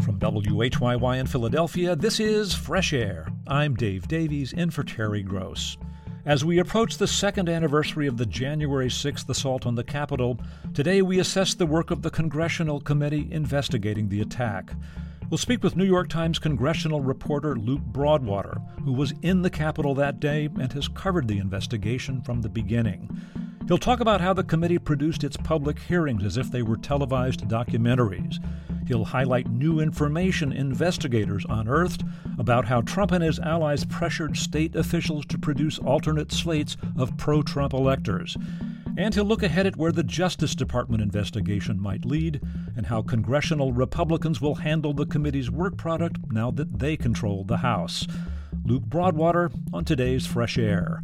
From WHYY in Philadelphia, this is Fresh Air. I'm Dave Davies, in for Terry Gross. As we approach the second anniversary of the January 6th assault on the Capitol, today we assess the work of the Congressional Committee investigating the attack. We'll speak with New York Times congressional reporter Luke Broadwater, who was in the Capitol that day and has covered the investigation from the beginning. He'll talk about how the committee produced its public hearings as if they were televised documentaries. He'll highlight new information investigators unearthed about how Trump and his allies pressured state officials to produce alternate slates of pro-Trump electors. And he'll look ahead at where the Justice Department investigation might lead and how congressional Republicans will handle the committee's work product now that they control the House. Luke Broadwater on today's Fresh Air.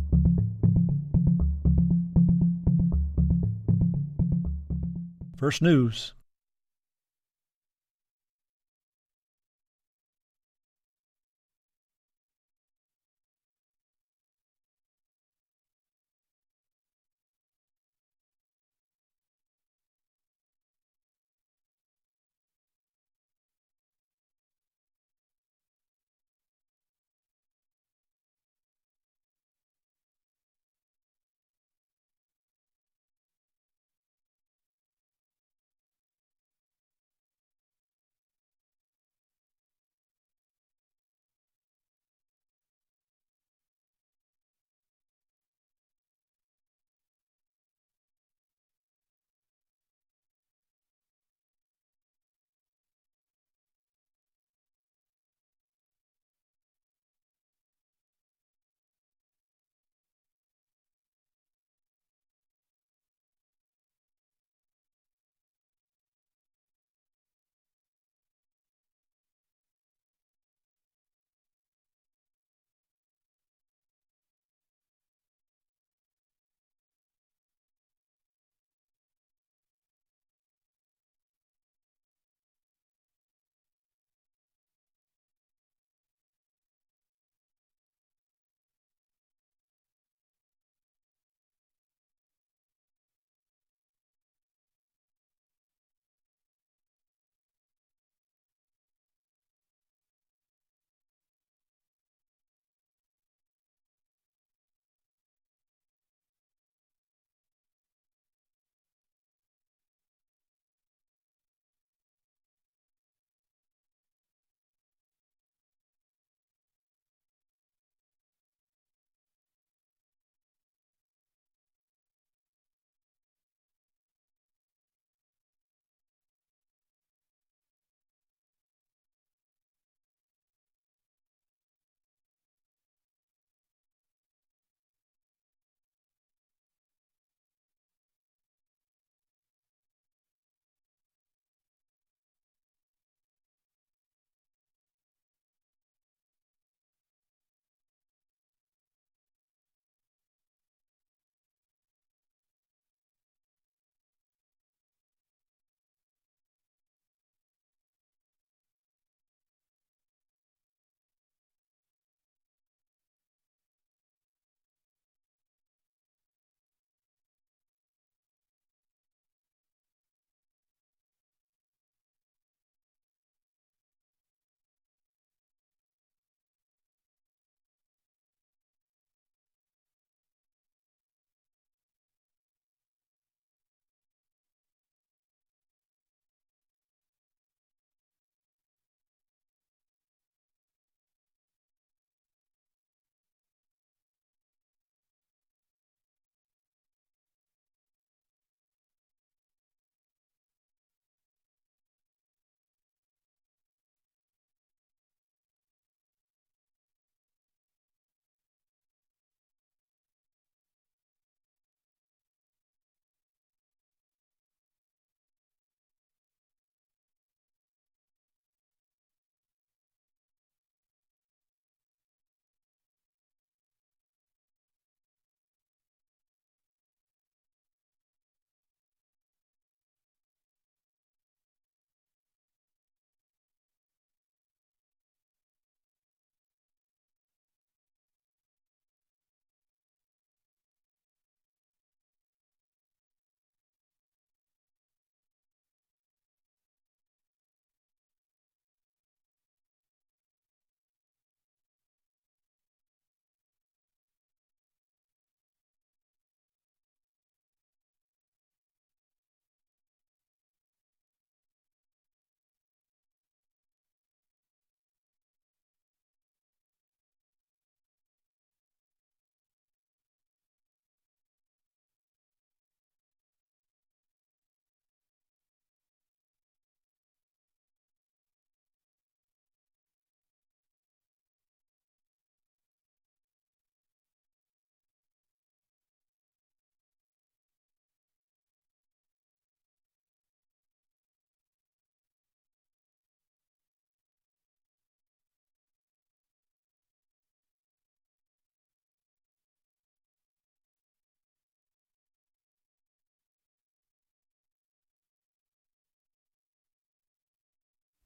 First News.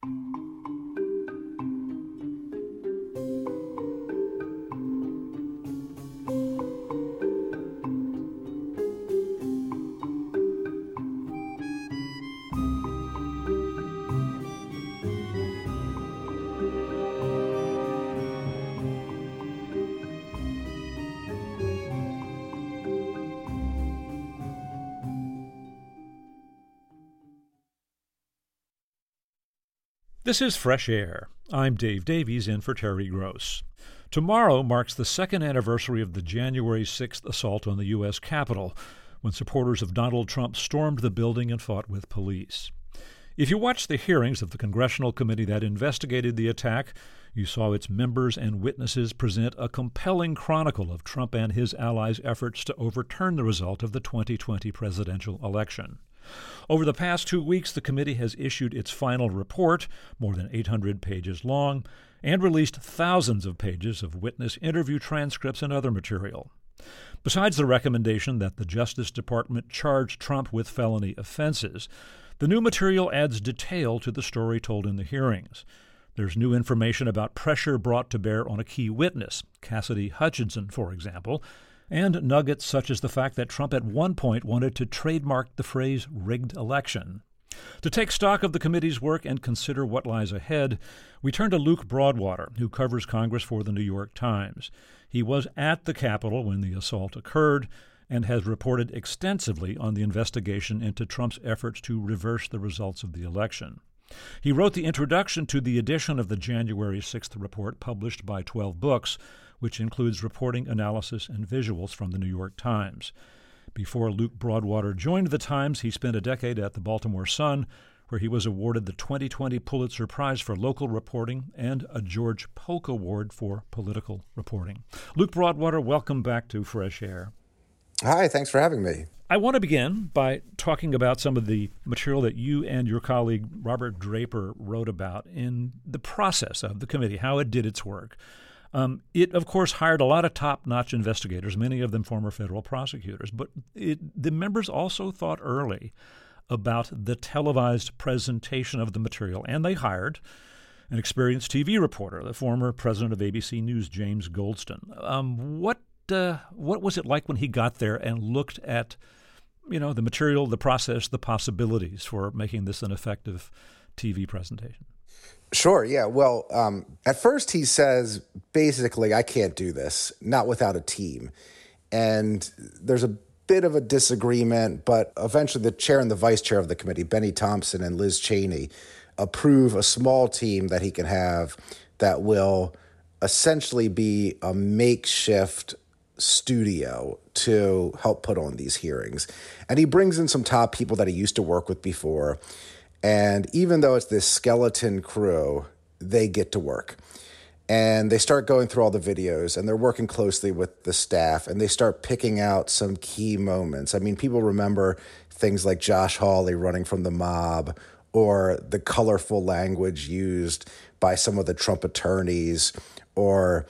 This is Fresh Air. I'm Dave Davies in for Terry Gross. Tomorrow marks the second anniversary of the January 6th assault on the U.S. Capitol, when supporters of Donald Trump stormed the building and fought with police. If you watched the hearings of the congressional committee that investigated the attack, you saw its members and witnesses present a compelling chronicle of Trump and his allies' efforts to overturn the result of the 2020 presidential election. Over the past 2 weeks, the committee has issued its final report, more than 800 pages long, and released thousands of pages of witness interview transcripts and other material. Besides the recommendation that the Justice Department charge Trump with felony offenses, the new material adds detail to the story told in the hearings. There's new information about pressure brought to bear on a key witness, Cassidy Hutchinson, for example, and nuggets such as the fact that Trump at one point wanted to trademark the phrase rigged election. To take stock of the committee's work and consider what lies ahead, we turn to Luke Broadwater, who covers Congress for the New York Times. He was at the Capitol when the assault occurred and has reported extensively on the investigation into Trump's efforts to reverse the results of the election. He wrote the introduction to the edition of the January 6th report published by 12 Books, which includes reporting, analysis, and visuals from the New York Times. Before Luke Broadwater joined the Times, he spent a decade at the Baltimore Sun, where he was awarded the 2020 Pulitzer Prize for Local Reporting and a George Polk Award for Political Reporting. Luke Broadwater, welcome back to Fresh Air. Hi, thanks for having me. I want to begin by talking about some of the material that you and your colleague Robert Draper wrote about in the process of the committee, how it did its work. It, of course, hired a lot of top-notch investigators, many of them former federal prosecutors, but the members also thought early about the televised presentation of the material, and they hired an experienced TV reporter, the former president of ABC News, James Goldston. What was it like when he got there and looked at, the material, the process, the possibilities for making this an effective TV presentation? Sure, yeah. Well, at first he says, basically, I can't do this, not without a team. And there's a bit of a disagreement, but eventually the chair and the vice chair of the committee, Benny Thompson and Liz Cheney, approve a small team that he can have that will essentially be a makeshift studio to help put on these hearings. And he brings in some top people that he used to work with before. And even though it's this skeleton crew, they get to work. And they start going through all the videos, and they're working closely with the staff, and they start picking out some key moments. I mean, people remember things like Josh Hawley running from the mob, or the colorful language used by some of the Trump attorneys, or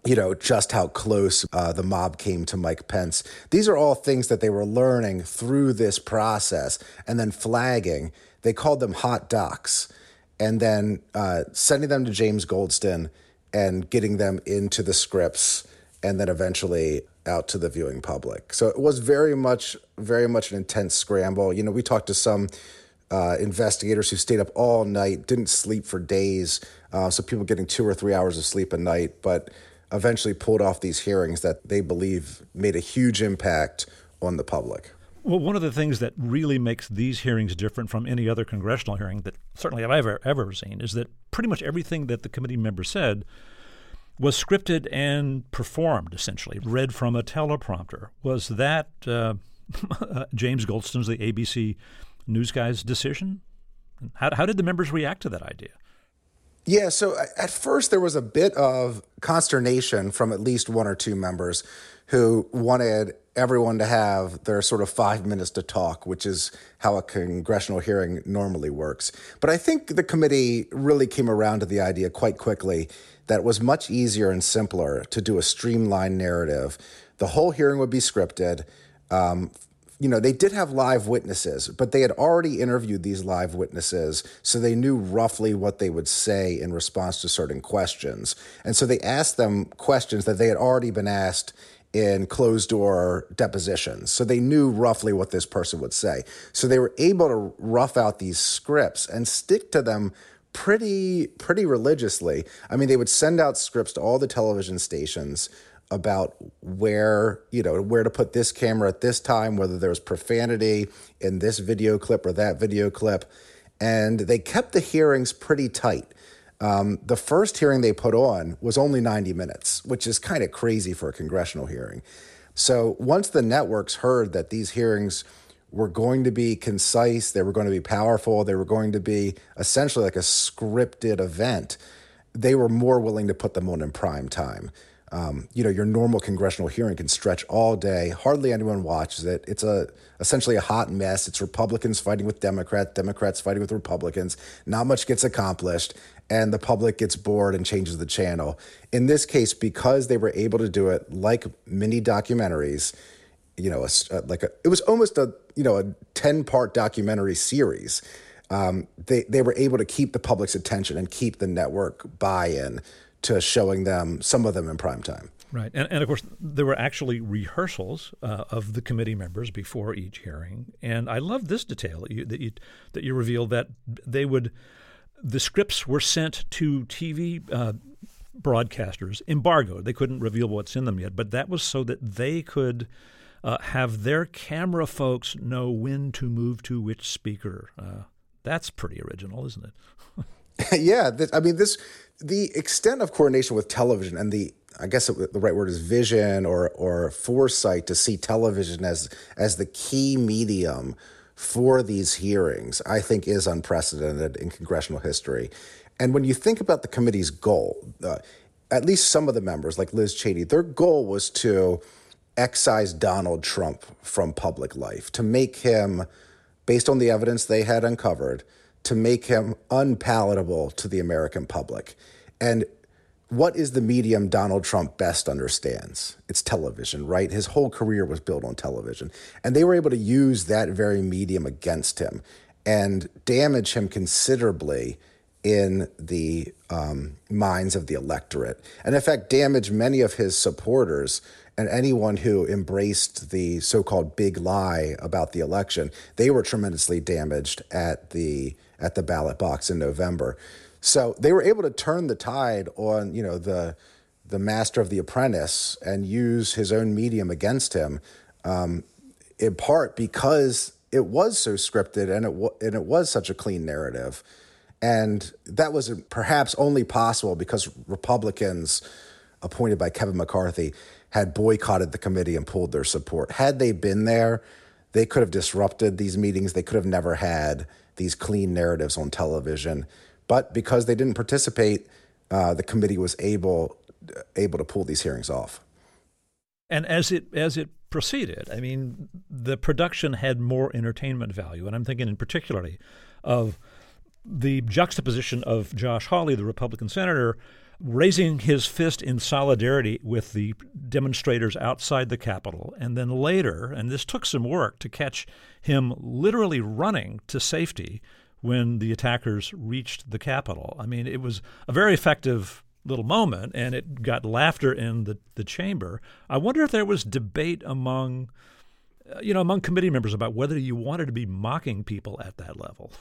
just how close the mob came to Mike Pence. These are all things that they were learning through this process and then flagging. They called them hot docs, and then sending them to James Goldston and getting them into the scripts and then eventually out to the viewing public. So it was very much an intense scramble. We talked to some investigators who stayed up all night, didn't sleep for days, so people getting 2 or 3 hours of sleep a night, but eventually pulled off these hearings that they believe made a huge impact on the public. Well, one of the things that really makes these hearings different from any other congressional hearing that certainly I've ever seen is that pretty much everything that the committee members said was scripted and performed, essentially, read from a teleprompter. Was that James Goldston's, the ABC News guy's decision? How did the members react to that idea? Yeah, so at first there was a bit of consternation from at least one or two members who wanted everyone to have their sort of 5 minutes to talk, which is how a congressional hearing normally works. But I think the committee really came around to the idea quite quickly that it was much easier and simpler to do a streamlined narrative. The whole hearing would be scripted. they did have live witnesses, but they had already interviewed these live witnesses, so they knew roughly what they would say in response to certain questions. And so they asked them questions that they had already been asked in closed-door depositions. So they knew roughly what this person would say. So they were able to rough out these scripts and stick to them pretty religiously. I mean, they would send out scripts to all the television stations about where to put this camera at this time, whether there was profanity in this video clip or that video clip. And they kept the hearings pretty tight. The first hearing they put on was only 90 minutes, which is kind of crazy for a congressional hearing. So once the networks heard that these hearings were going to be concise, they were going to be powerful, they were going to be essentially like a scripted event, they were more willing to put them on in prime time. Your normal congressional hearing can stretch all day. Hardly anyone watches it. It's essentially a hot mess. It's Republicans fighting with Democrats, Democrats fighting with Republicans. Not much gets accomplished, and the public gets bored and changes the channel. In this case, because they were able to do it like mini documentaries, it was almost a 10-part documentary series. They were able to keep the public's attention and keep the network buy-in to showing some of them in prime time. Right. And of course, there were actually rehearsals of the committee members before each hearing. And I love this detail that you revealed, that the scripts were sent to TV broadcasters, embargoed. They couldn't reveal what's in them yet, but that was so that they could have their camera folks know when to move to which speaker. That's pretty original, isn't it? Yeah, the extent of coordination with television and the right word is vision or foresight to see television as the key medium for these hearings, I think is unprecedented in congressional history. And when you think about the committee's goal, at least some of the members, like Liz Cheney, their goal was to excise Donald Trump from public life, to make him, based on the evidence they had uncovered, to make him unpalatable to the American public. And what is the medium Donald Trump best understands? It's television, right? His whole career was built on television. And they were able to use that very medium against him and damage him considerably in the minds of the electorate. And in fact, damage many of his supporters and anyone who embraced the so-called big lie about the election. They were tremendously damaged at the ballot box in November. So they were able to turn the tide on, the master of The Apprentice and use his own medium against him, in part because it was so scripted and it was such a clean narrative. And that was perhaps only possible because Republicans appointed by Kevin McCarthy had boycotted the committee and pulled their support. Had they been there, they could have disrupted these meetings. They could have never had these clean narratives on television. But because they didn't participate, the committee was able to pull these hearings off. And as it proceeded, I mean, the production had more entertainment value. And I'm thinking in particularly of the juxtaposition of Josh Hawley, the Republican senator, raising his fist in solidarity with the demonstrators outside the Capitol. And then later, and this took some work, to catch him literally running to safety when the attackers reached the Capitol. I mean, it was a very effective little moment, and it got laughter in the chamber. I wonder if there was debate among committee members about whether you wanted to be mocking people at that level.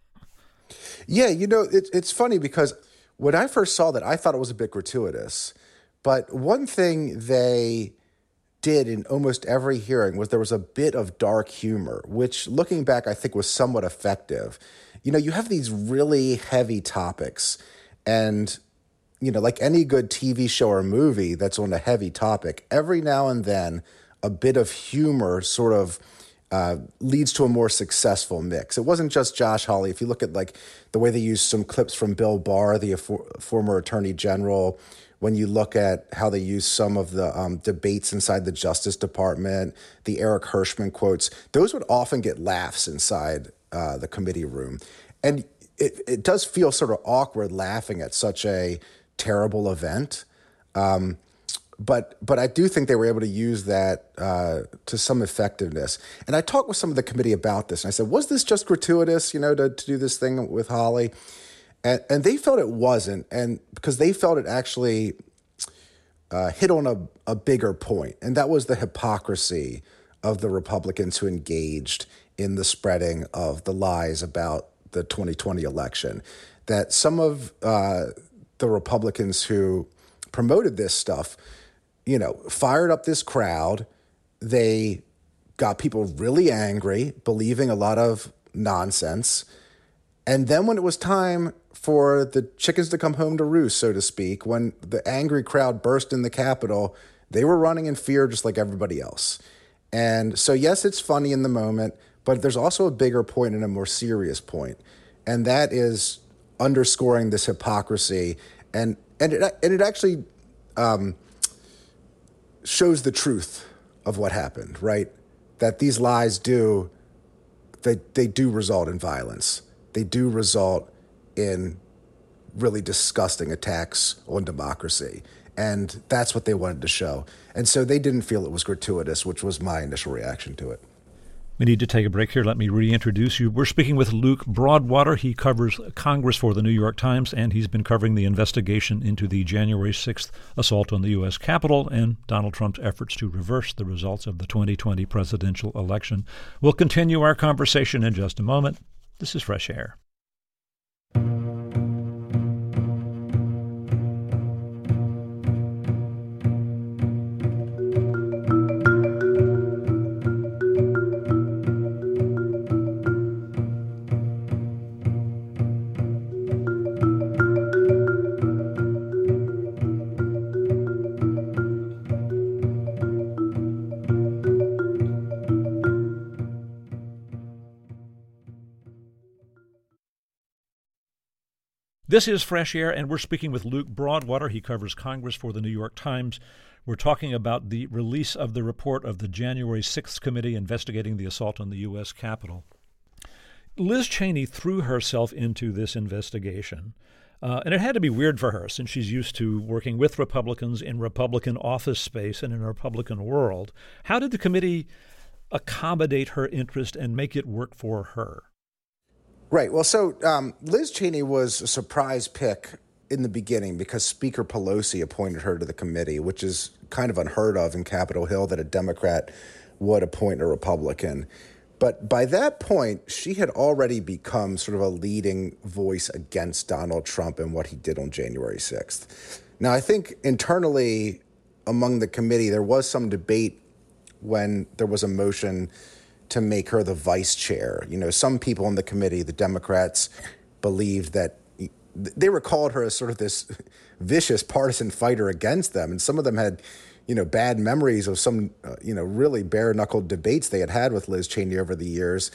Yeah, it's funny because when I first saw that, I thought it was a bit gratuitous. But one thing they did in almost every hearing was there was a bit of dark humor, which looking back, I think was somewhat effective. You have these really heavy topics and, like any good TV show or movie that's on a heavy topic, every now and then a bit of humor sort of leads to a more successful mix. It wasn't just Josh Hawley. If you look at like the way they used some clips from Bill Barr, the former attorney general, when you look at how they use some of the debates inside the Justice Department, the Eric Hirschman quotes, those would often get laughs inside the committee room. And it does feel sort of awkward laughing at such a terrible event. But I do think they were able to use that to some effectiveness. And I talked with some of the committee about this, and I said, was this just gratuitous, to do this thing with Holly? And they felt it wasn't, and because they felt it actually hit on a bigger point, and that was the hypocrisy of the Republicans who engaged in the spreading of the lies about the 2020 election. That some of the Republicans who promoted this stuff, fired up this crowd. They got people really angry, believing a lot of nonsense. And then when it was time for the chickens to come home to roost, so to speak, when the angry crowd burst in the Capitol, they were running in fear just like everybody else. And so, yes, it's funny in the moment, but there's also a bigger point and a more serious point. And that is underscoring this hypocrisy. And it actually shows the truth of what happened, right? That these lies they do result in violence. They do result in really disgusting attacks on democracy. And that's what they wanted to show. And so they didn't feel it was gratuitous, which was my initial reaction to it. We need to take a break here. Let me reintroduce you. We're speaking with Luke Broadwater. He covers Congress for the New York Times, and he's been covering the investigation into the January 6th assault on the U.S. Capitol and Donald Trump's efforts to reverse the results of the 2020 presidential election. We'll continue our conversation in just a moment. This is Fresh Air. This is Fresh Air, and we're speaking with Luke Broadwater. He covers Congress for the New York Times. We're talking about the release of the report of the January 6th committee investigating the assault on the U.S. Capitol. Liz Cheney threw herself into this investigation, and it had to be weird for her since she's used to working with Republicans in Republican office space and in a Republican world. How did the committee accommodate her interest and make it work for her? Right. Well, so Liz Cheney was a surprise pick in the beginning because Speaker Pelosi appointed her to the committee, which is kind of unheard of in Capitol Hill that a Democrat would appoint a Republican. But by that point, she had already become sort of a leading voice against Donald Trump and what he did on January 6th. Now, I think internally among the committee, there was some debate when there was a motion to make her the vice chair. Some people in the committee, the Democrats, believed that they recalled her as sort of this vicious partisan fighter against them. And some of them had, bad memories of some, really bare-knuckled debates they had with Liz Cheney over the years.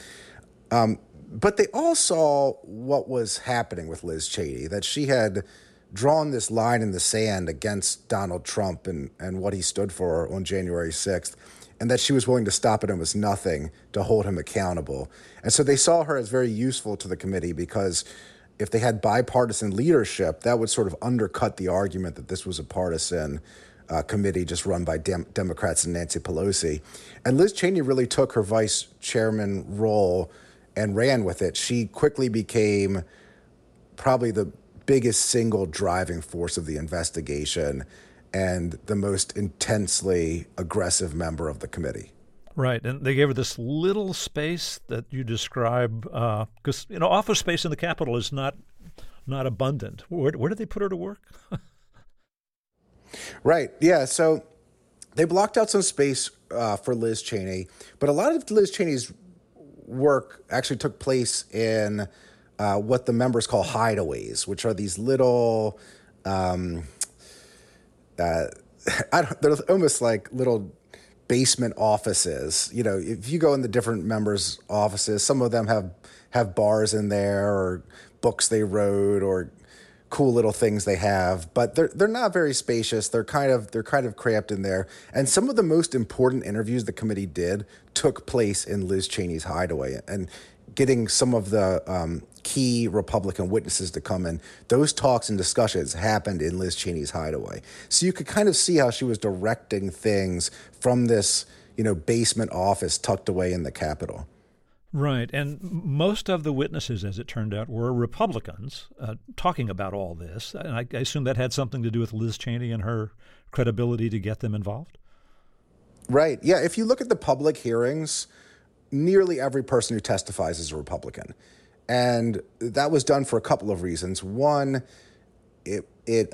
But they all saw what was happening with Liz Cheney, that she had drawn this line in the sand against Donald Trump and what he stood for on January 6th. And that she was willing to stop at almost nothing to hold him accountable. And so they saw her as very useful to the committee because if they had bipartisan leadership, that would sort of undercut the argument that this was a partisan committee just run by Democrats and Nancy Pelosi. And Liz Cheney really took her vice chairman role and ran with it. She quickly became probably the biggest single driving force of the investigation and the most intensely aggressive member of the committee. Right, and they gave her this little space that you describe, because office space in the Capitol is not abundant. Where did they put her to work? Right, yeah, so they blocked out some space for Liz Cheney, but a lot of Liz Cheney's work actually took place in what the members call hideaways, which are these little they're almost like little basement offices. If you go in the different members' offices, some of them have bars in there or books they wrote or cool little things they have, but they're not very spacious. They're kind of cramped in there. And some of the most important interviews the committee did took place in Liz Cheney's hideaway. And getting some of the key Republican witnesses to come in, those talks and discussions happened in Liz Cheney's hideaway. So you could kind of see how she was directing things from this, basement office tucked away in the Capitol. Right. And most of the witnesses, as it turned out, were Republicans talking about all this. And I assume that had something to do with Liz Cheney and her credibility to get them involved? Right. Yeah. If you look at the public hearings, nearly every person who testifies is a Republican. And that was done for a couple of reasons. One, it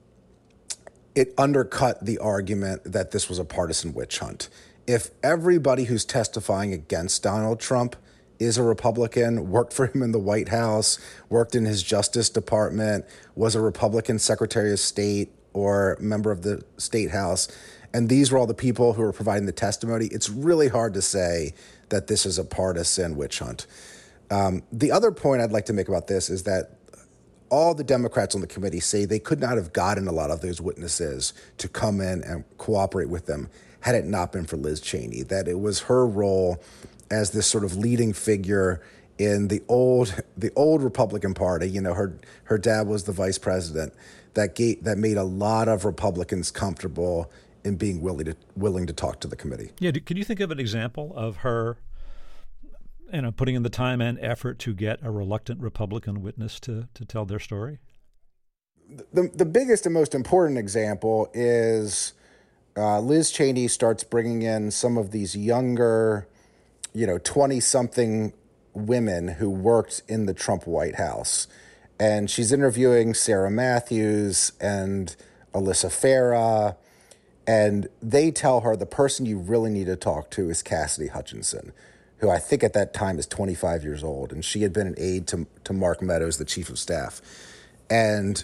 undercut the argument that this was a partisan witch hunt. If everybody who's testifying against Donald Trump is a Republican, worked for him in the White House, worked in his Justice Department, was a Republican Secretary of State or member of the State House, and these were all the people who were providing the testimony, it's really hard to say that this is a partisan witch hunt. The other point I'd like to make about this is that all the Democrats on the committee say they could not have gotten a lot of those witnesses to come in and cooperate with them had it not been for Liz Cheney, that it was her role as this sort of leading figure in the old Republican Party. Her dad was the vice president, that made a lot of Republicans comfortable in being willing to talk to the committee. Yeah, can you think of an example of her putting in the time and effort to get a reluctant Republican witness to tell their story? The biggest and most important example is Liz Cheney starts bringing in some of these younger, 20-something women who worked in the Trump White House. And she's interviewing Sarah Matthews and Alyssa Farah, and they tell her the person you really need to talk to is Cassidy Hutchinson, who I think at that time is 25 years old, and she had been an aide to Mark Meadows, the chief of staff. And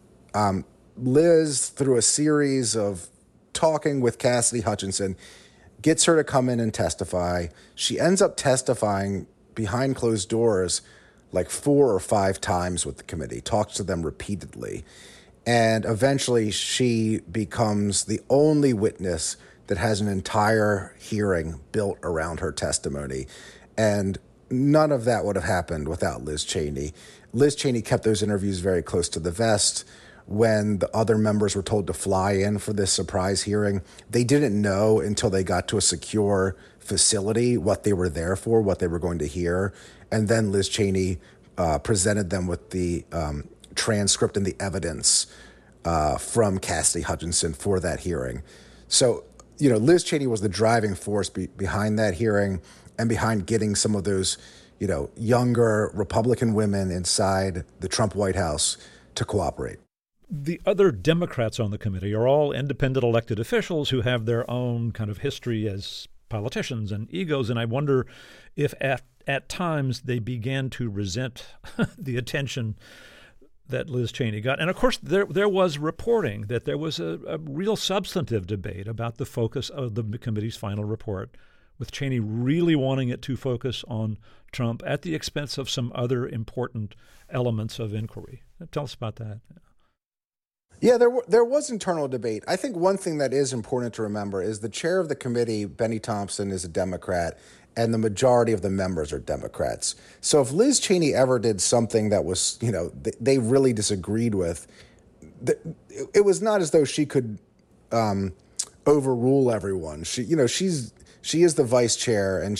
Liz, through a series of talking with Cassidy Hutchinson, gets her to come in and testify. She ends up testifying behind closed doors like 4 or 5 times with the committee, talks to them repeatedly. And eventually she becomes the only witness that has an entire hearing built around her testimony. And none of that would have happened without Liz Cheney. Liz Cheney kept those interviews very close to the vest. When the other members were told to fly in for this surprise hearing, they didn't know until they got to a secure facility what they were there for, what they were going to hear. And then Liz Cheney presented them with the transcript and the evidence from Cassidy Hutchinson for that hearing. So, Liz Cheney was the driving force behind that hearing and behind getting some of those, younger Republican women inside the Trump White House to cooperate. The other Democrats on the committee are all independent elected officials who have their own kind of history as politicians and egos, and I wonder if at times they began to resent the attention that Liz Cheney got. And of course, there was reporting that there was a real substantive debate about the focus of the committee's final report, with Cheney really wanting it to focus on Trump at the expense of some other important elements of inquiry. Tell us about that. Yeah, there was internal debate. I think one thing that is important to remember is the chair of the committee, Benny Thompson, is a Democrat, and the majority of the members are Democrats. So if Liz Cheney ever did something that was, they really disagreed with, it was not as though she could overrule everyone. She is the vice chair, and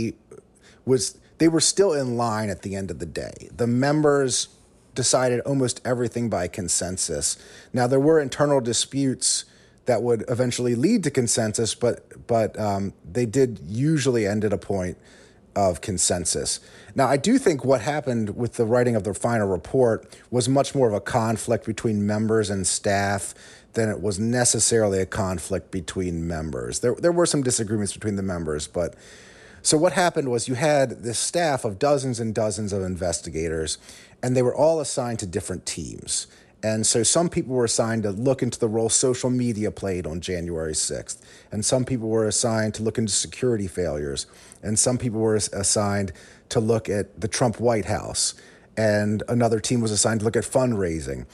they were still in line at the end of the day. The members decided almost everything by consensus. Now, there were internal disputes that would eventually lead to consensus, but they did usually end at a point of consensus. Now, I do think what happened with the writing of the final report was much more of a conflict between members and staff than it was necessarily a conflict between members. There were some disagreements between the members, but so what happened was you had this staff of dozens and dozens of investigators, and they were all assigned to different teams. And so some people were assigned to look into the role social media played on January 6th. And some people were assigned to look into security failures. And some people were assigned to look at the Trump White House. And another team was assigned to look at fundraising.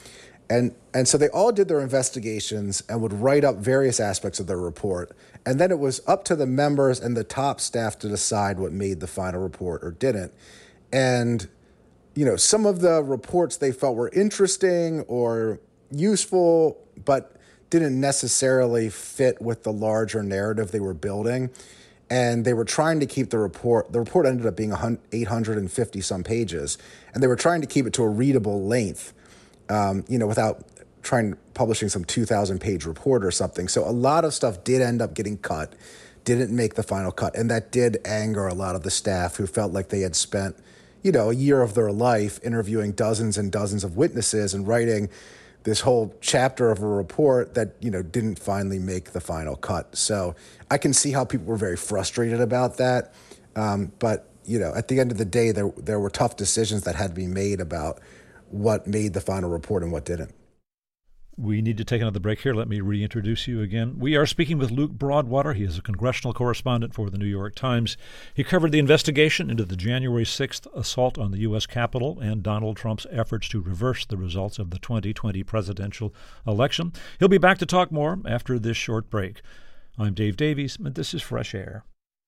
And so they all did their investigations and would write up various aspects of their report. And then it was up to the members and the top staff to decide what made the final report or didn't. And, some of the reports they felt were interesting or useful, but didn't necessarily fit with the larger narrative they were building. And they were trying to keep the report. The report ended up being 850 some pages, and they were trying to keep it to a readable length, without publishing some 2,000 page report or something. So a lot of stuff did end up getting cut, didn't make the final cut. And that did anger a lot of the staff who felt like they had spent, a year of their life interviewing dozens and dozens of witnesses and writing this whole chapter of a report that, didn't finally make the final cut. So I can see how people were very frustrated about that. But, at the end of the day, there were tough decisions that had to be made about what made the final report and what didn't. We need to take another break here. Let me reintroduce you again. We are speaking with Luke Broadwater. He is a congressional correspondent for the New York Times. He covered the investigation into the January 6th assault on the U.S. Capitol and Donald Trump's efforts to reverse the results of the 2020 presidential election. He'll be back to talk more after this short break. I'm Dave Davies, and this is Fresh Air.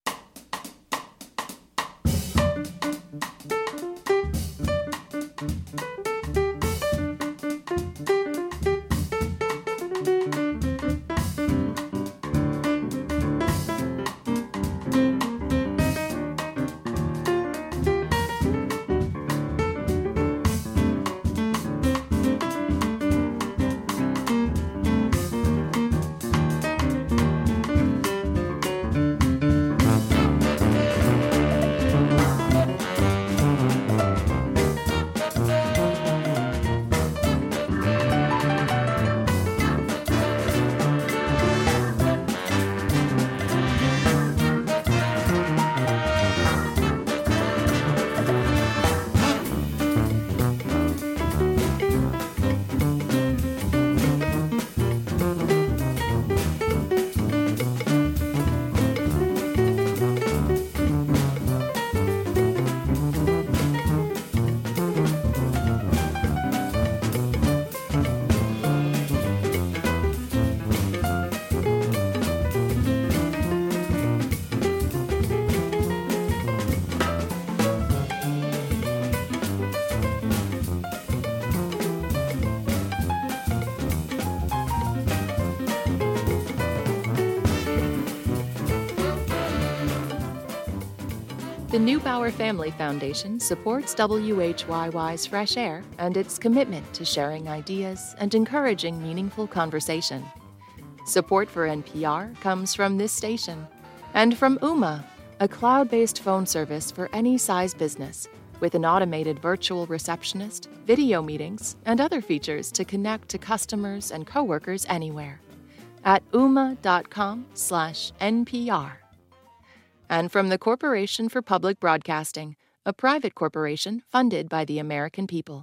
The Neubauer Family Foundation supports WHYY's Fresh Air and its commitment to sharing ideas and encouraging meaningful conversation. Support for NPR comes from this station and from Ooma, a cloud-based phone service for any size business with an automated virtual receptionist, video meetings, and other features to connect to customers and coworkers anywhere at ooma.com/NPR. And from the Corporation for Public Broadcasting, a private corporation funded by the American people.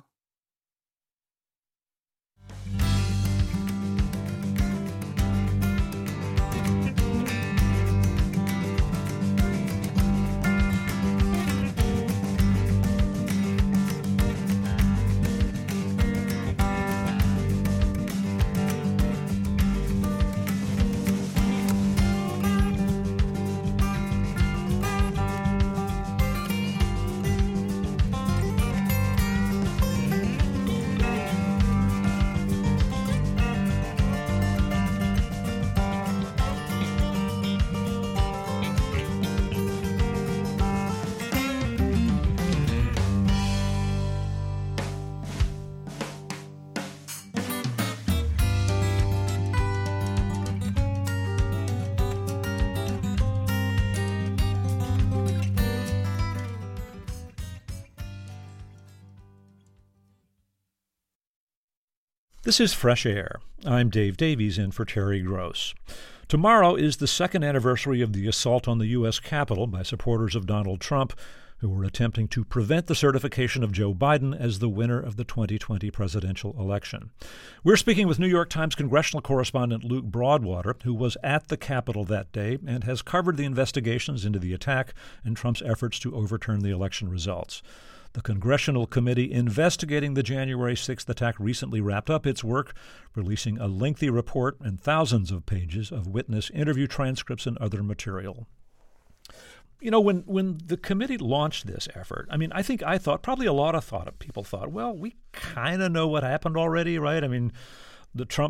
This is Fresh Air. I'm Dave Davies in for Terry Gross. Tomorrow is the second anniversary of the assault on the U.S. Capitol by supporters of Donald Trump, who were attempting to prevent the certification of Joe Biden as the winner of the 2020 presidential election. We're speaking with New York Times congressional correspondent Luke Broadwater, who was at the Capitol that day and has covered the investigations into the attack and Trump's efforts to overturn the election results. The Congressional Committee investigating the January 6th attack recently wrapped up its work, releasing a lengthy report and thousands of pages of witness interview transcripts and other material. You know, when the committee launched this effort, I thought, probably a lot of people thought, well, we kind of know what happened already, right? I mean, the Trump,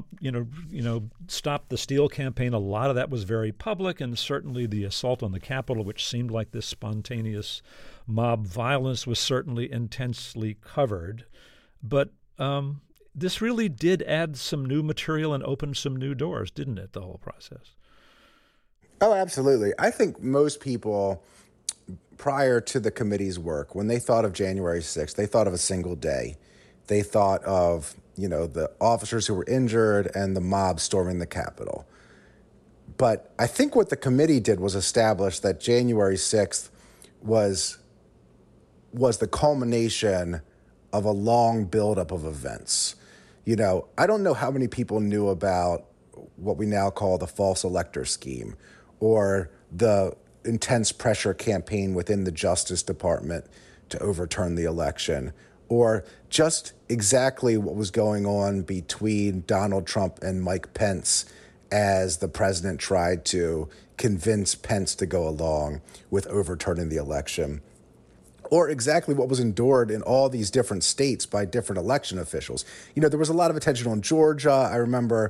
Stop the Steal campaign, a lot of that was very public, and certainly the assault on the Capitol, which seemed like this spontaneous mob violence, was certainly intensely covered. But this really did add some new material and open some new doors, didn't it, the whole process? Oh, absolutely. I think most people, prior to the committee's work, when they thought of January 6th, they thought of a single day. They thought of, the officers who were injured and the mob storming the Capitol. But I think what the committee did was establish that January 6th was the culmination of a long buildup of events. I don't know how many people knew about what we now call the false elector scheme, or the intense pressure campaign within the Justice Department to overturn the election, or just exactly what was going on between Donald Trump and Mike Pence as the president tried to convince Pence to go along with overturning the election, or exactly what was endured in all these different states by different election officials. There was a lot of attention on Georgia. I remember,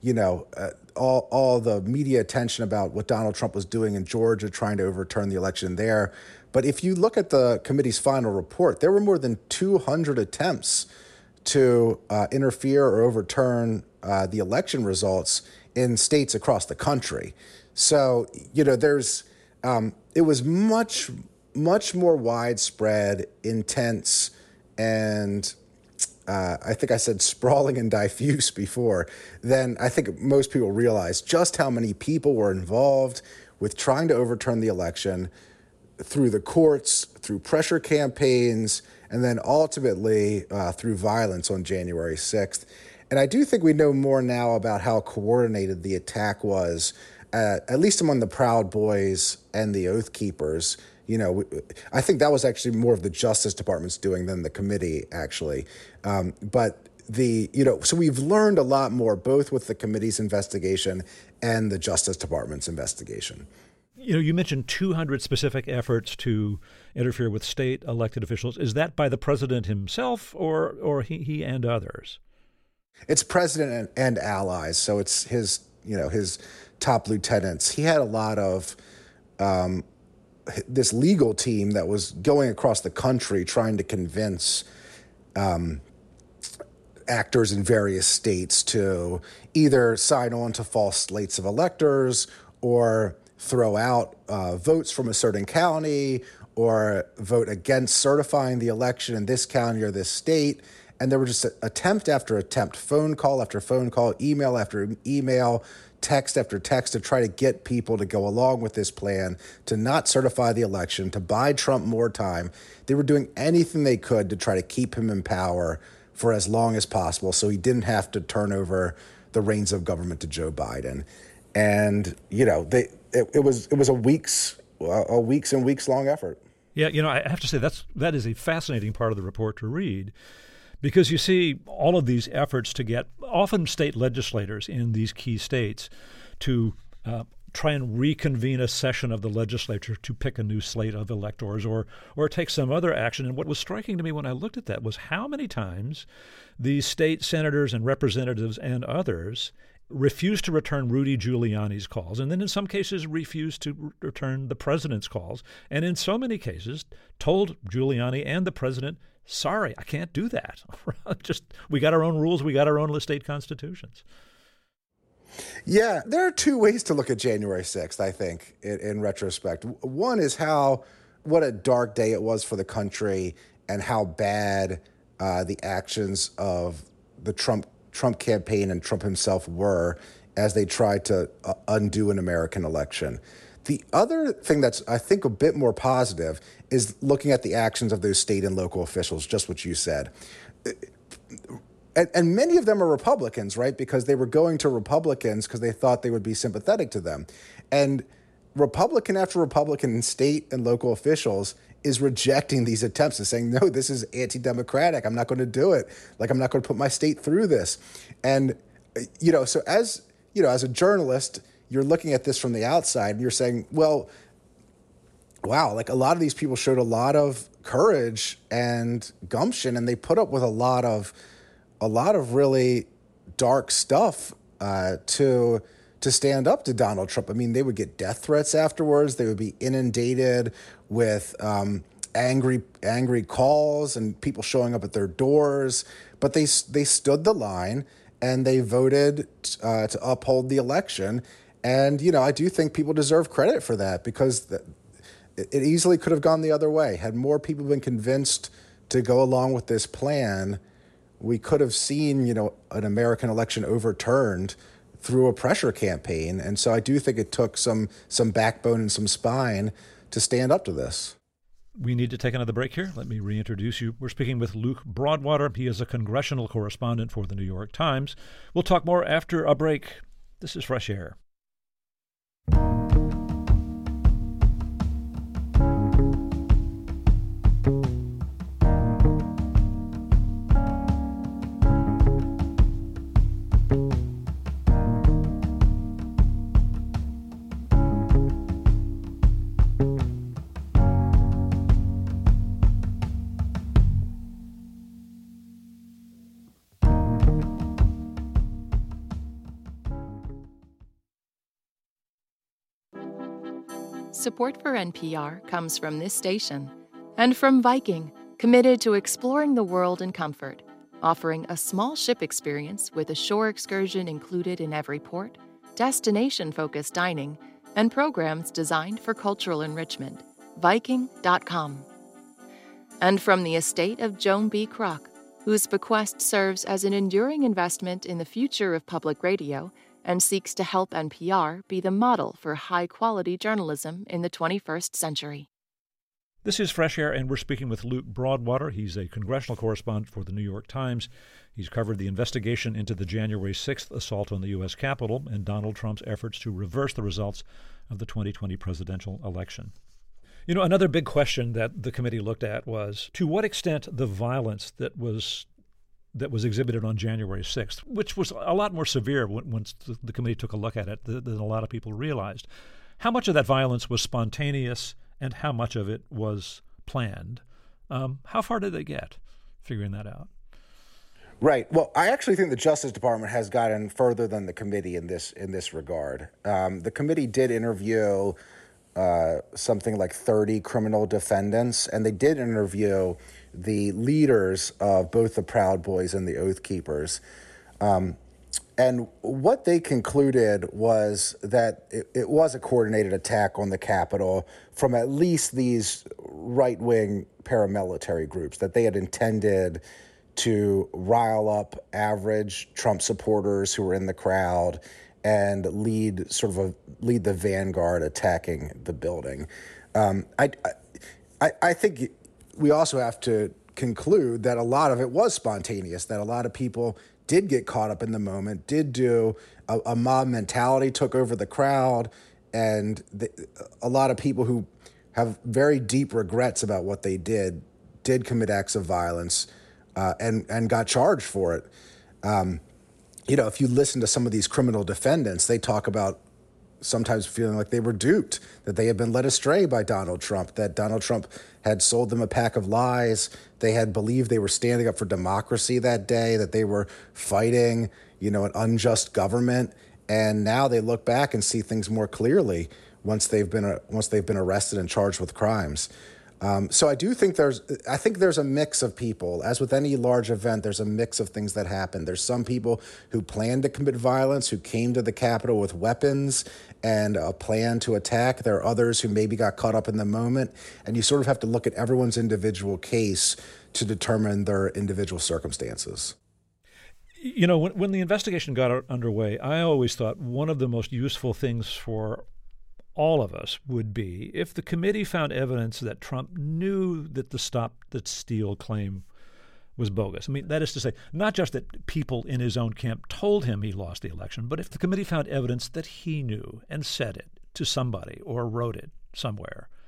all the media attention about what Donald Trump was doing in Georgia, trying to overturn the election there. But if you look at the committee's final report, there were more than 200 attempts to interfere or overturn the election results in states across the country. So, it was much more widespread, intense, and I think I said sprawling and diffuse before, then I think most people realize just how many people were involved with trying to overturn the election through the courts, through pressure campaigns, and then ultimately through violence on January 6th. And I do think we know more now about how coordinated the attack was, at least among the Proud Boys and the Oath Keepers. I think that was actually more of the Justice Department's doing than the committee, actually. So we've learned a lot more, both with the committee's investigation and the Justice Department's investigation. You mentioned 200 specific efforts to interfere with state elected officials. Is that by the president himself or he and others? It's president and allies. So it's his top lieutenants. He had a lot of this legal team that was going across the country trying to convince actors in various states to either sign on to false slates of electors or throw out votes from a certain county or vote against certifying the election in this county or this state. And there were just attempt after attempt, phone call after phone call, email after email, text after text to try to get people to go along with this plan, to not certify the election, to buy Trump more time. They were doing anything they could to try to keep him in power for as long as possible so he didn't have to turn over the reins of government to Joe Biden. And, it was a weeks and weeks long effort. Yeah, I have to say that is a fascinating part of the report to read, because you see all of these efforts to get often state legislators in these key states to try and reconvene a session of the legislature to pick a new slate of electors or take some other action. And what was striking to me when I looked at that was how many times these state senators and representatives and others refused to return Rudy Giuliani's calls, and then in some cases refused to return the president's calls, and in so many cases told Giuliani and the president, sorry, I can't do that. We got our own rules, we got our own state constitutions. Yeah, there are two ways to look at January 6th, I think, in retrospect. One is what a dark day it was for the country and how bad the actions of the Trump campaign and Trump himself were as they tried to undo an American election. The other thing that's, I think, a bit more positive is looking at the actions of those state and local officials, just what you said. And many of them are Republicans, right? Because they were going to Republicans because they thought they would be sympathetic to them. And Republican after Republican state and local officials is rejecting these attempts and saying, no, this is anti-democratic. I'm not going to do it. Like, I'm not going to put my state through this. And, so as a journalist, you're looking at this from the outside and you're saying, well, wow, like a lot of these people showed a lot of courage and gumption, and they put up with a lot of really dark stuff to stand up to Donald Trump. I mean, they would get death threats afterwards. They would be inundated with angry calls and people showing up at their doors. But they stood the line and they voted to uphold the election. And, I do think people deserve credit for that, because it easily could have gone the other way. Had more people been convinced to go along with this plan, we could have seen, an American election overturned through a pressure campaign. And so I do think it took some backbone and some spine to stand up to this. We need to take another break here. Let me reintroduce you. We're speaking with Luke Broadwater. He is a congressional correspondent for the New York Times. We'll talk more after a break. This is Fresh Air. Support for NPR comes from this station and from Viking, committed to exploring the world in comfort, offering a small ship experience with a shore excursion included in every port, destination-focused dining, and programs designed for cultural enrichment. Viking.com. And from the estate of Joan B. Kroc, whose bequest serves as an enduring investment in the future of public radio and seeks to help NPR be the model for high-quality journalism in the 21st century. This is Fresh Air, and we're speaking with Luke Broadwater. He's a congressional correspondent for the New York Times. He's covered the investigation into the January 6th assault on the U.S. Capitol and Donald Trump's efforts to reverse the results of the 2020 presidential election. Another big question that the committee looked at was, to what extent the violence that was exhibited on January 6th, which was a lot more severe once the committee took a look at it than a lot of people realized. How much of that violence was spontaneous and how much of it was planned? How far did they get figuring that out? Right. Well, I actually think the Justice Department has gotten further than the committee in this regard. The committee did interview something like 30 criminal defendants, and they did interview the leaders of both the Proud Boys and the Oath Keepers. And what they concluded was that it was a coordinated attack on the Capitol from at least these right-wing paramilitary groups, that they had intended to rile up average Trump supporters who were in the crowd and lead the vanguard attacking the building. I think we also have to conclude that a lot of it was spontaneous, that a lot of people did get caught up in the moment, did do a mob mentality, took over the crowd, and a lot of people who have very deep regrets about what they did commit acts of violence and got charged for it. If you listen to some of these criminal defendants, they talk about sometimes feeling like they were duped, that they had been led astray by Donald Trump, that Donald Trump had sold them a pack of lies. They had believed they were standing up for democracy that day, that they were fighting, an unjust government. And now they look back and see things more clearly once they've been arrested and charged with crimes. So I do think there's a mix of people. As with any large event, there's a mix of things that happen. There's some people who planned to commit violence, who came to the Capitol with weapons and a plan to attack. There are others who maybe got caught up in the moment. And you sort of have to look at everyone's individual case to determine their individual circumstances. When the investigation got underway, I always thought one of the most useful things for all of us would be if the committee found evidence that Trump knew that the Stop the Steal claim was bogus. I mean, that is to say, not just that people in his own camp told him he lost the election, but if the committee found evidence that he knew and said it to somebody or wrote it somewhere,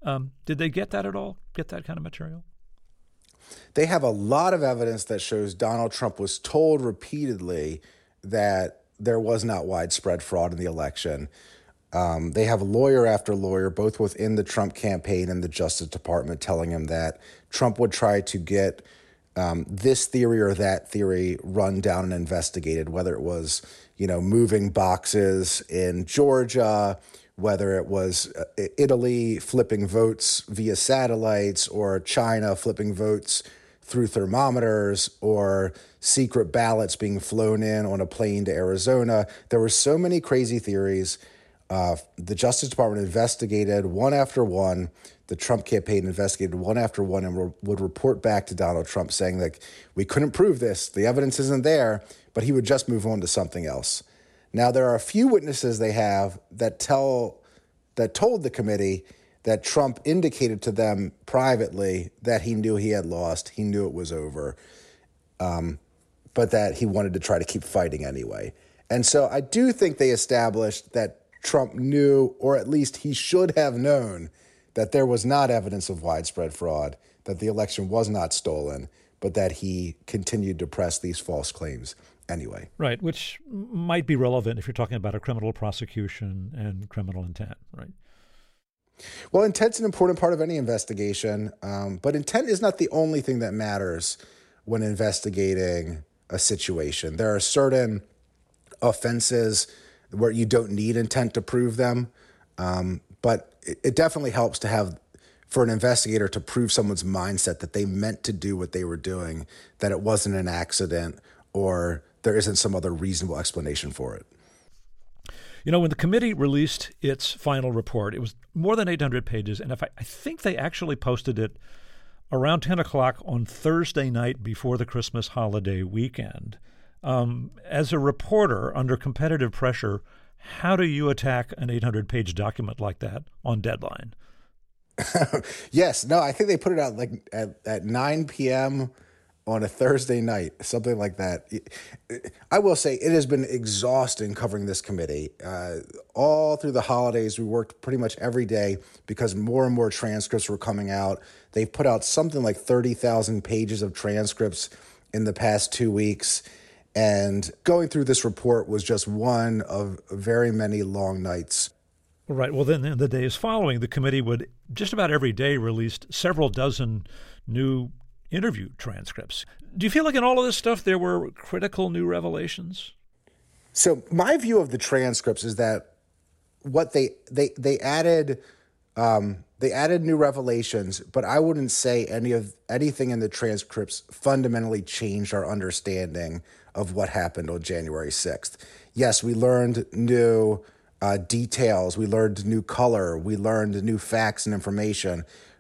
Did they get that at all? Get that kind of material? They have a lot of evidence that shows Donald Trump was told repeatedly that there was not widespread fraud in the election. They have lawyer after lawyer, both within the Trump campaign and the Justice Department, telling him that Trump would try to get this theory or that theory run down and investigated, whether it was, moving boxes in Georgia, whether it was Italy flipping votes via satellites, or China flipping votes through thermometers, or secret ballots being flown in on a plane to Arizona. There were so many crazy theories. The Justice Department investigated one after one. The Trump campaign investigated one after one and would report back to Donald Trump saying, like, we couldn't prove this. The evidence isn't there, but he would just move on to something else. Now, there are a few witnesses they have that told the committee that Trump indicated to them privately that he knew he had lost, he knew it was over, but that he wanted to try to keep fighting anyway. And so I do think they established that Trump knew, or at least he should have known, that there was not evidence of widespread fraud, that the election was not stolen, but that he continued to press these false claims anyway. Right, which might be relevant if you're talking about a criminal prosecution and criminal intent, right? Well, intent's an important part of any investigation, but intent is not the only thing that matters when investigating a situation. There are certain offenses where you don't need intent to prove them, but it definitely helps to have, for an investigator to prove someone's mindset that they meant to do what they were doing, that it wasn't an accident, or there isn't some other reasonable explanation for it. When the committee released its final report, it was more than 800 pages, and I think they actually posted it around 10 o'clock on Thursday night before the Christmas holiday weekend. As a reporter under competitive pressure, how do you attack an 800-page document like that on deadline? Yes. No, I think they put it out like at 9 p.m. on a Thursday night, something like that. I will say it has been exhausting covering this committee. All through the holidays, we worked pretty much every day because more and more transcripts were coming out. They've put out something like 30,000 pages of transcripts in the past 2 weeks. And going through this report was just one of very many long nights. Right. Well, then in the days following, the committee would just about every day release several dozen new interview transcripts. Do you feel like in all of this stuff there were critical new revelations? So my view of the transcripts is that what they added new revelations, but I wouldn't say anything in the transcripts fundamentally changed our understanding of what happened on January 6th. Yes, we learned new details, we learned new color, we learned new facts and information.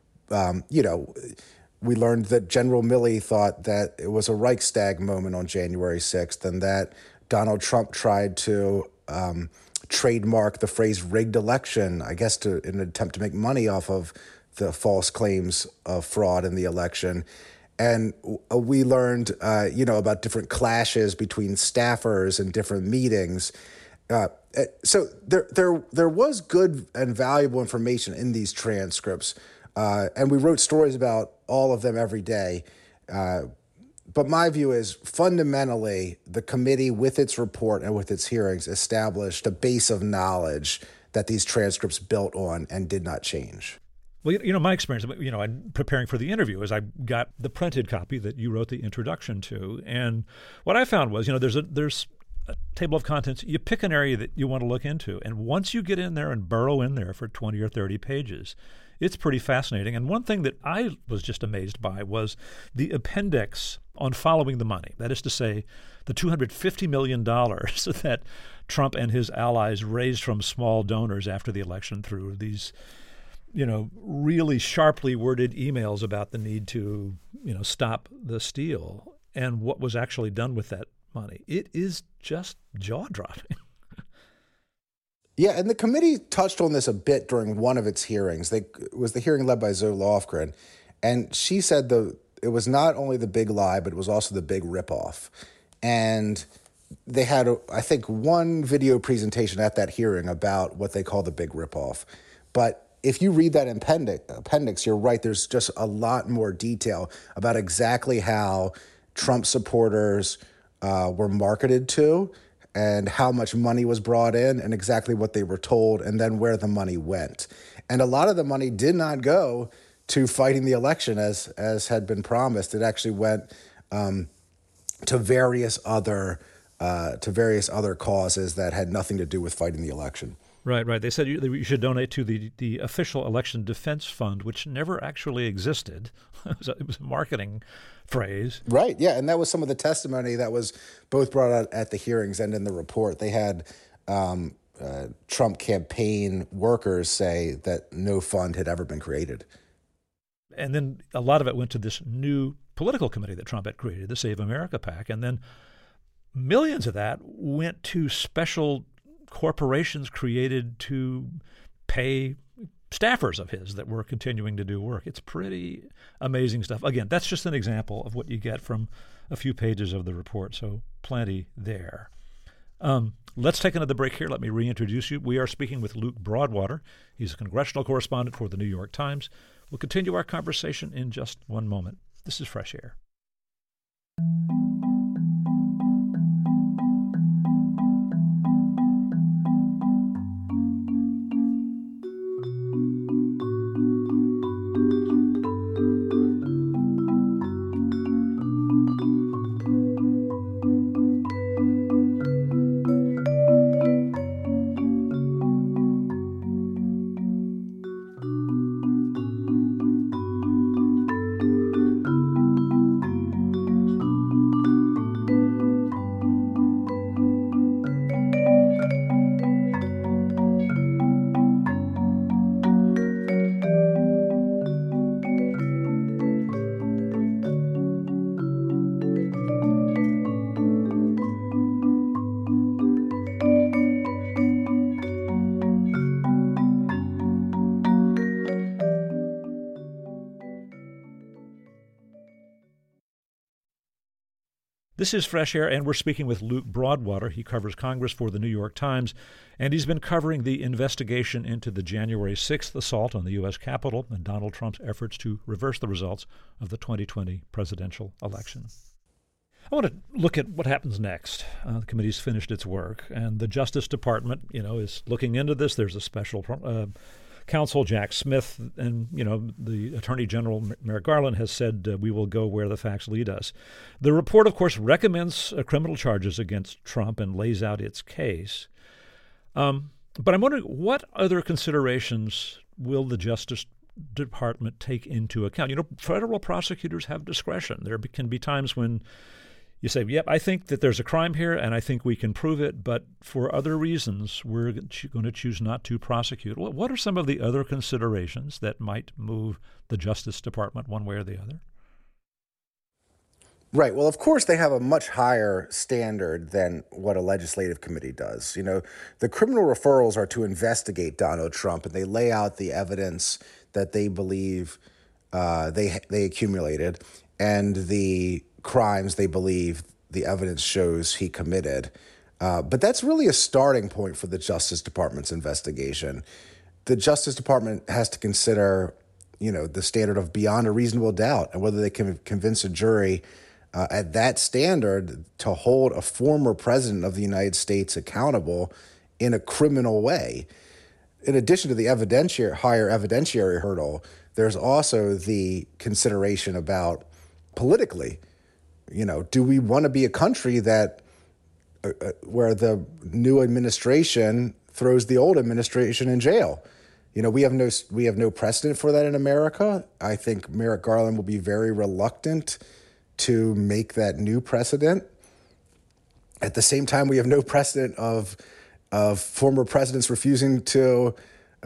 We learned that General Milley thought that it was a Reichstag moment on January 6th, and that Donald Trump tried to trademark the phrase rigged election, I guess in an attempt to make money off of the false claims of fraud in the election. And we learned, about different clashes between staffers and different meetings. So there was good and valuable information in these transcripts. And we wrote stories about all of them every day. But my view is fundamentally the committee with its report and with its hearings established a base of knowledge that these transcripts built on and did not change. Well, my experience, in preparing for the interview is I got the printed copy that you wrote the introduction to. And what I found was, there's a table of contents. You pick an area that you want to look into. And once you get in there and burrow in there for 20 or 30 pages, it's pretty fascinating. And one thing that I was just amazed by was the appendix on following the money. That is to say, the $250 million that Trump and his allies raised from small donors after the election through these, really sharply worded emails about the need to, stop the steal and what was actually done with that money. It is just jaw-dropping. Yeah, and the committee touched on this a bit during one of its hearings. It was the hearing led by Zoe Lofgren, and she said it was not only the big lie, but it was also the big ripoff. And they had, I think, one video presentation at that hearing about what they call the big ripoff. But if you read that appendix, you're right. There's just a lot more detail about exactly how Trump supporters were marketed to and how much money was brought in and exactly what they were told and then where the money went. And a lot of the money did not go to fighting the election as had been promised. It actually went to various other causes that had nothing to do with fighting the election. Right. They said you should donate to the official election defense fund, which never actually existed. It was a marketing phrase. Right, yeah, and that was some of the testimony that was both brought out at the hearings and in the report. They had Trump campaign workers say that no fund had ever been created. And then a lot of it went to this new political committee that Trump had created, the Save America PAC, and then millions of that went to special corporations created to pay staffers of his that were continuing to do work. It's pretty amazing stuff. Again, that's just an example of what you get from a few pages of the report, so plenty there. Let's take another break here. Let me reintroduce you. We are speaking with Luke Broadwater. He's a congressional correspondent for the New York Times. We'll continue our conversation in just one moment. This is Fresh Air. This is Fresh Air, and we're speaking with Luke Broadwater. He covers Congress for the New York Times, and he's been covering the investigation into the January 6th assault on the U.S. Capitol and Donald Trump's efforts to reverse the results of the 2020 presidential election. I want to look at what happens next. The committee's finished its work, and the Justice Department, is looking into this. There's a special counsel, Jack Smith, and, the Attorney General, Merrick Garland, has said we will go where the facts lead us. The report, of course, recommends criminal charges against Trump and lays out its case. But I'm wondering, what other considerations will the Justice Department take into account? Federal prosecutors have discretion. There can be times when you say, yep, I think that there's a crime here and I think we can prove it, but for other reasons, we're going to choose not to prosecute. What are some of the other considerations that might move the Justice Department one way or the other? Right. Well, of course, they have a much higher standard than what a legislative committee does. The criminal referrals are to investigate Donald Trump, and they lay out the evidence that they believe they accumulated and the crimes they believe the evidence shows he committed. But that's really a starting point for the Justice Department's investigation. The Justice Department has to consider, the standard of beyond a reasonable doubt and whether they can convince a jury at that standard to hold a former president of the United States accountable in a criminal way. In addition to the higher evidentiary hurdle, there's also the consideration about politically, do we want to be a country that where the new administration throws the old administration in jail? We have no precedent for that in America. I think Merrick Garland will be very reluctant to make that new precedent. At the same time, we have no precedent of former presidents refusing to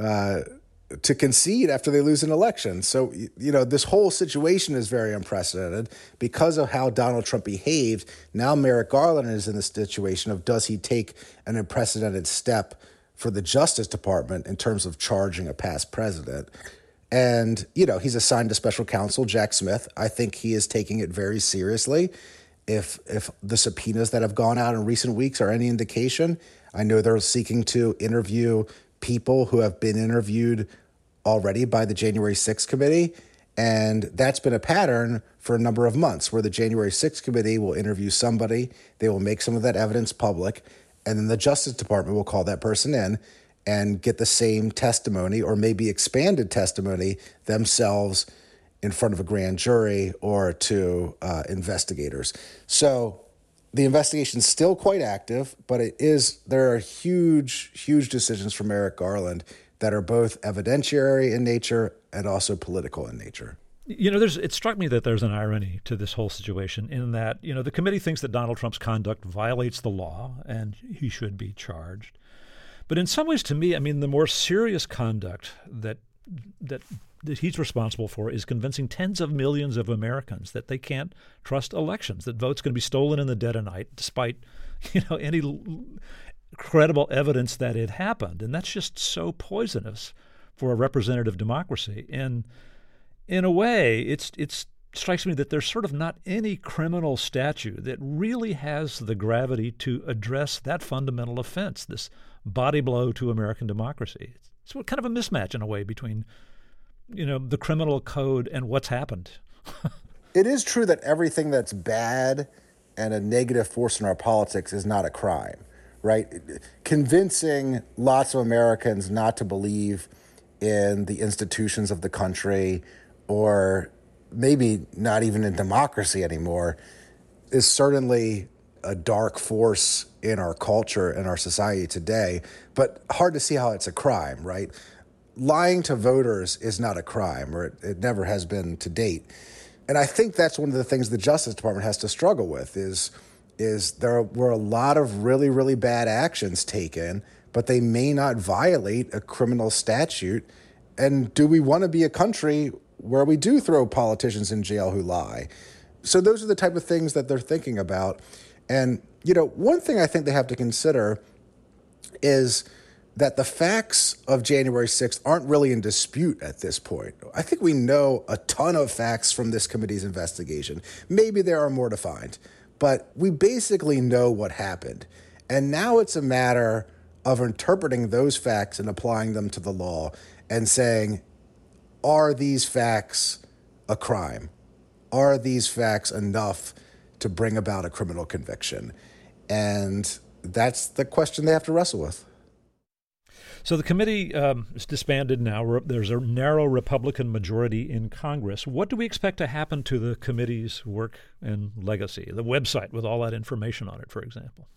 concede after they lose an election. So, this whole situation is very unprecedented because of how Donald Trump behaved. Now Merrick Garland is in the situation of, does he take an unprecedented step for the Justice Department in terms of charging a past president? And, he's assigned a special counsel, Jack Smith. I think he is taking it very seriously. If the subpoenas that have gone out in recent weeks are any indication, I know they're seeking to interview people who have been interviewed already by the January 6th committee. And that's been a pattern for a number of months where the January 6th committee will interview somebody, they will make some of that evidence public, and then the Justice Department will call that person in and get the same testimony or maybe expanded testimony themselves in front of a grand jury or to investigators. So the investigation is still quite active, but there are huge decisions from Merrick Garland that are both evidentiary in nature and also political in nature. You know, it struck me that there's an irony to this whole situation in that, you know, the committee thinks that Donald Trump's conduct violates the law and he should be charged. But in some ways, to me, I mean, the more serious conduct that he's responsible for is convincing tens of millions of Americans that they can't trust elections, that votes can be stolen in the dead of night, despite, you know, any credible evidence that it happened. And that's just so poisonous for a representative democracy. And in a way, it strikes me that there's sort of not any criminal statute that really has the gravity to address that fundamental offense, this body blow to American democracy. It's kind of a mismatch in a way between, you know, the criminal code and what's happened. It is true that everything that's bad and a negative force in our politics is not a crime, right? Convincing lots of Americans not to believe in the institutions of the country or maybe not even in democracy anymore is certainly a dark force in our culture and our society today, but hard to see how it's a crime, right? Lying to voters is not a crime, or it never has been to date. And I think that's one of the things the Justice Department has to struggle with is there were a lot of really, really bad actions taken, but they may not violate a criminal statute. And do we want to be a country where we do throw politicians in jail who lie? So those are the type of things that they're thinking about. And, you know, one thing I think they have to consider is that the facts of January 6th aren't really in dispute at this point. I think we know a ton of facts from this committee's investigation. Maybe there are more to find, but we basically know what happened. And now it's a matter of interpreting those facts and applying them to the law and saying, are these facts a crime? Are these facts enough to bring about a criminal conviction? And that's the question they have to wrestle with. So the committee is disbanded now. There's a narrow Republican majority in Congress. What do we expect to happen to the committee's work and legacy, the website with all that information on it, for example?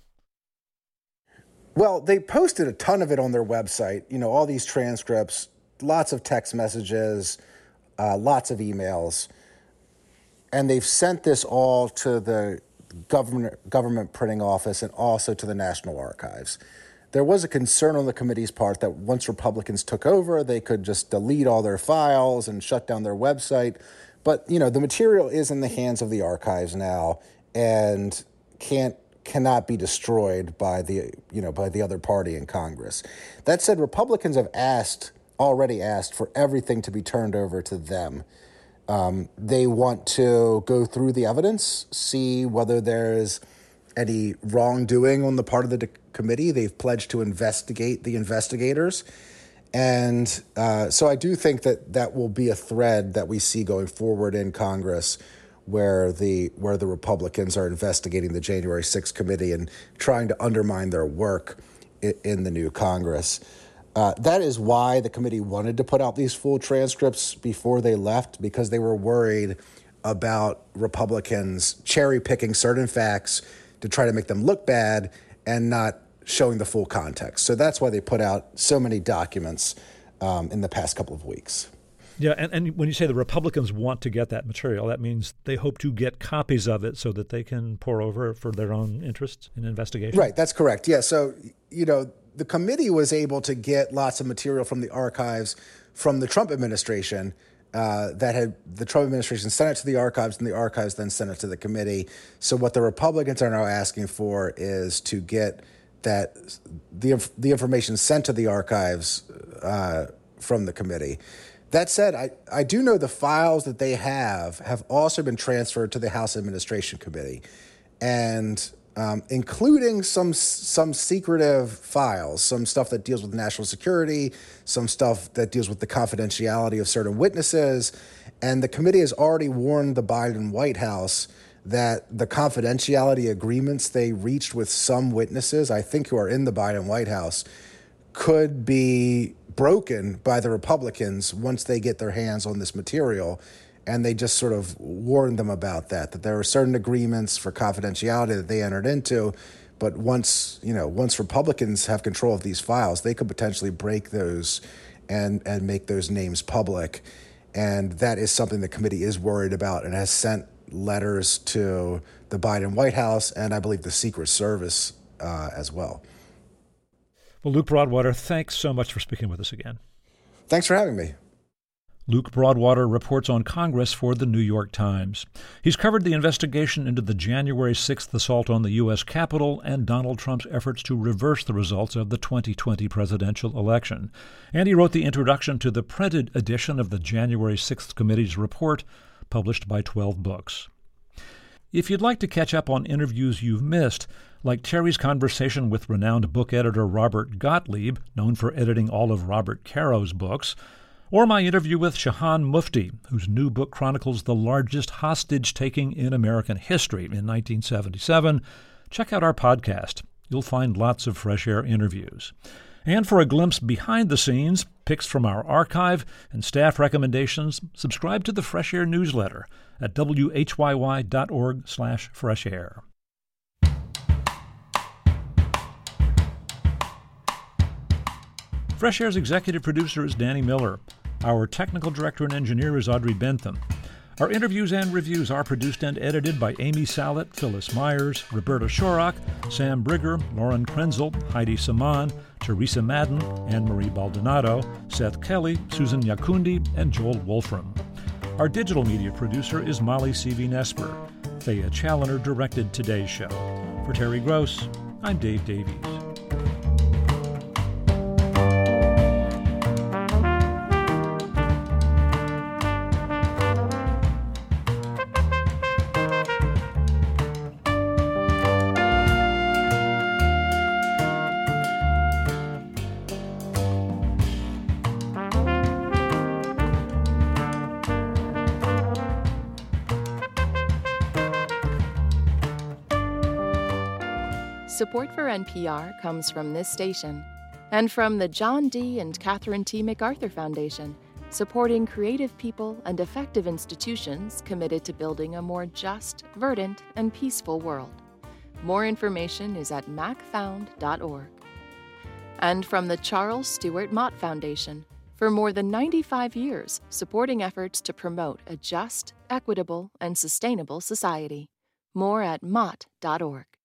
Well, they posted a ton of it on their website, you know, all these transcripts, lots of text messages, lots of emails. And they've sent this all to the government printing office and also to the National Archives. There was a concern on the committee's part that once Republicans took over, they could just delete all their files and shut down their website. But, you know, the material is in the hands of the archives now and cannot be destroyed by the other party in Congress. That said, Republicans have already asked for everything to be turned over to them. They want to go through the evidence, see whether there's any wrongdoing on the part of the committee. They've pledged to investigate the investigators. And so I do think that will be a thread that we see going forward in Congress where the Republicans are investigating the January 6th committee and trying to undermine their work in the new Congress. That is why the committee wanted to put out these full transcripts before they left, because they were worried about Republicans cherry-picking certain facts to try to make them look bad and not showing the full context. So that's why they put out so many documents in the past couple of weeks. Yeah, and when you say the Republicans want to get that material, that means they hope to get copies of it so that they can pore over it for their own interests in investigation? Right, that's correct. Yeah, so, you know, the committee was able to get lots of material from the archives from the Trump administration the Trump administration sent it to the archives, and the archives then sent it to the committee. So what the Republicans are now asking for is to get the information sent to the archives from the committee. That said, I do know the files that they have also been transferred to the House Administration Committee. And including some secretive files, some stuff that deals with national security, some stuff that deals with the confidentiality of certain witnesses. And the committee has already warned the Biden White House that the confidentiality agreements they reached with some witnesses, I think who are in the Biden White House, could be broken by the Republicans once they get their hands on this material. And they just sort of warned them about that there are certain agreements for confidentiality that they entered into. But once Republicans have control of these files, they could potentially break those and make those names public. And that is something the committee is worried about and has sent letters to the Biden White House and I believe the Secret Service as well. Well, Luke Broadwater, thanks so much for speaking with us again. Thanks for having me. Luke Broadwater reports on Congress for the New York Times. He's covered the investigation into the January 6th assault on the U.S. Capitol and Donald Trump's efforts to reverse the results of the 2020 presidential election. And he wrote the introduction to the printed edition of the January 6th Committee's report, published by 12 Books. If you'd like to catch up on interviews you've missed, like Terry's conversation with renowned book editor Robert Gottlieb, known for editing all of Robert Caro's books, or my interview with Shahan Mufti, whose new book chronicles the largest hostage-taking in American history in 1977, check out our podcast. You'll find lots of Fresh Air interviews. And for a glimpse behind the scenes, picks from our archive, and staff recommendations, subscribe to the Fresh Air newsletter at whyy.org/freshair. Fresh Air's executive producer is Danny Miller. Our technical director and engineer is Audrey Bentham. Our interviews and reviews are produced and edited by Amy Sallet, Phyllis Myers, Roberta Shorrock, Sam Brigger, Lauren Krenzel, Heidi Saman, Teresa Madden, Anne-Marie Baldonado, Seth Kelly, Susan Yakundi, and Joel Wolfram. Our digital media producer is Molly C.V. Nesper. Thea Challoner directed today's show. For Terry Gross, I'm Dave Davies. Support for NPR comes from this station and from the John D. and Catherine T. MacArthur Foundation, supporting creative people and effective institutions committed to building a more just, verdant, and peaceful world. More information is at macfound.org. And from the Charles Stewart Mott Foundation, for more than 95 years, supporting efforts to promote a just, equitable, and sustainable society. More at mott.org.